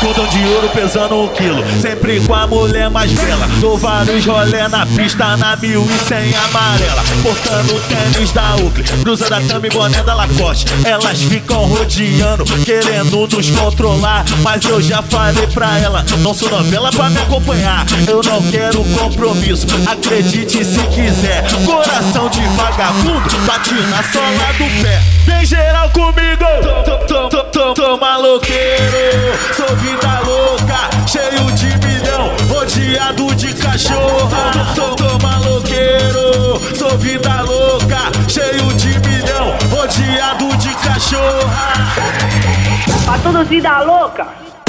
Escudão de ouro pesando 1 quilo, sempre com a mulher mais bela. Dou vários rolé na pista, na 1100 amarela. Portando tênis da Oakley, blusa da Tami, boné da Lacoste. Elas ficam rodeando, querendo nos controlar, mas eu já falei pra ela, não sou novela pra me acompanhar. Eu não quero compromisso, acredite se quiser. Coração de vagabundo, bate na sola do pé. Vem geral comigo, tô maloqueiro. Sou vida louca, cheio de milhão, rodeado de cachorra. Tô maloqueiro, sou vida louca, cheio de milhão, rodeado de cachorra. Pra todos vida louca.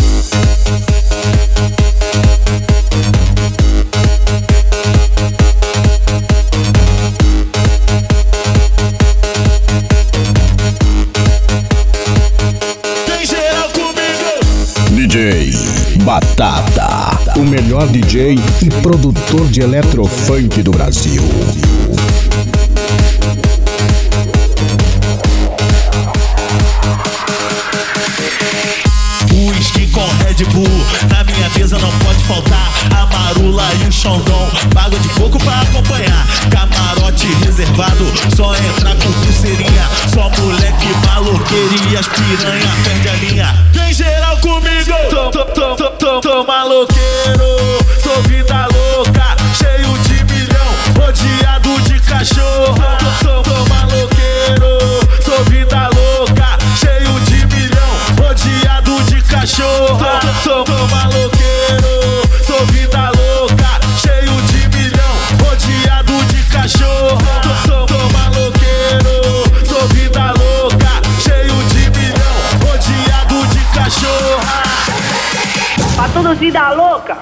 DJ Batata, o melhor DJ e produtor de eletrofunk do Brasil. Whisky com Red Bull, na minha mesa não pode faltar. A marula e o xandão, água de coco pra acompanhar. Camarote reservado, só entrar com pulseirinha. Só moleque maloqueiro e as piranha perde a linha. Vem geral comigo, tô maloqueiro. Sou vida louca, cheio de milhão, rodeado de cachorra. Tô maloqueiro, sou vida louca, cheio de milhão, rodeado de cachorra. Tô maloqueiro, sou vida louca, cheio de milhão, rodeado de cachorra. Tô maloqueiro, sou vida louca, cheio de milhão, rodeado de cachorra. Pra todos vida louca.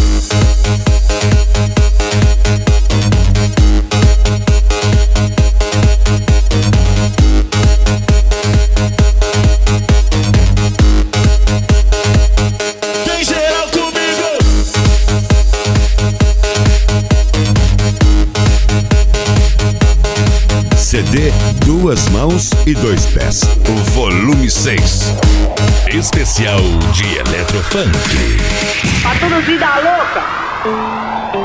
CD Duas Mãos e Dois Pés, o volume 6. Especial de Eletrofunk. Pra todos vida louca.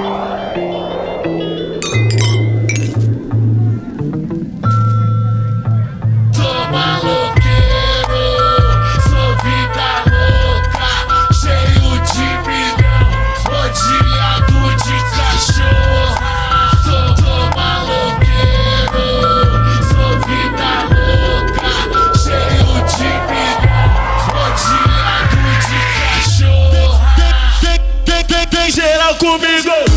Geral comigo.